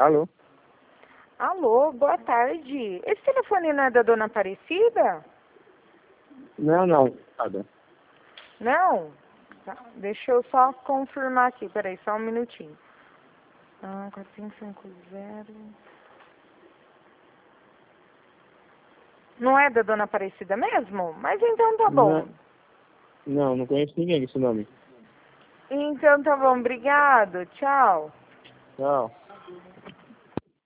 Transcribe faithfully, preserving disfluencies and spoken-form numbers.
Alô? Alô, boa tarde. Esse telefone não é da dona Aparecida? Não, não. Nada. Não? Tá, deixa eu só confirmar aqui. Peraí, só um minutinho. Ah, quatro cinco cinco zero. Não é da dona Aparecida mesmo? Mas então tá bom. Não, não, não conheço ninguém com esse nome. Então tá bom, obrigado. Tchau. Tchau.